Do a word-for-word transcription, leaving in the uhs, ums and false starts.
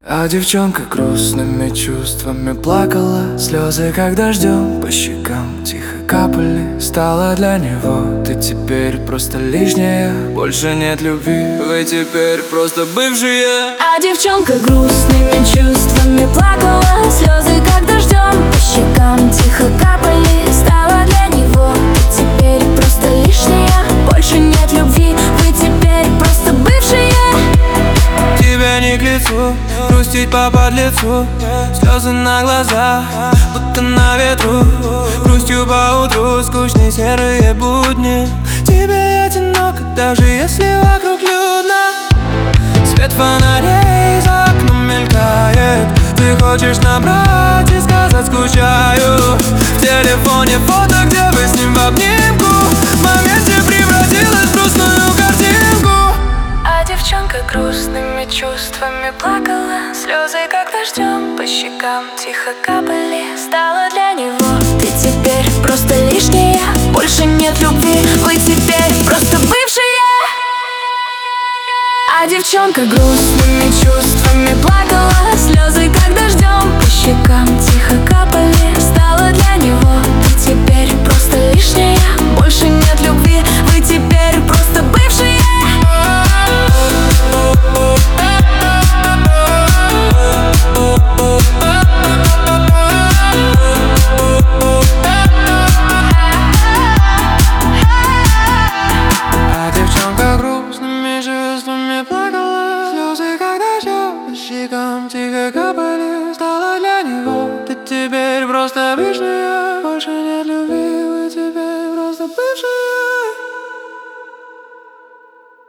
А девчонка грустными чувствами плакала. Слезы как дождем по щекам тихо капали. Стала для него ты теперь просто лишняя. Больше нет любви, вы теперь просто бывшие. А девчонка грустными чувствами плакала. Слезы как дождем по щекам тихо капали. Стала для него ты теперь просто лишняя. Больше нет любви, вы теперь просто бывшие. Тебя не к лицу, грустить по подлецу. Слезы на глазах, будто на ветру. Грустью по утру, скучные серые будни. Тебе одиноко, даже если вокруг людно. Свет фонарей за окном мелькает. Ты хочешь набрать и сказать скучаю. В телефоне фото, где вы с ним в обнимку. В моменте превратилась в грустную картинку. А девчонка грустными чувствами плакала. Слезы как дождем по щекам тихо капали. Стала для него ты теперь просто лишняя. Больше нет любви, вы теперь просто бывшие. А девчонка грустными чувствами плакала. Слезы как дождем по щекам тихо капали. Стала для него ты теперь просто лишняя. Больше нет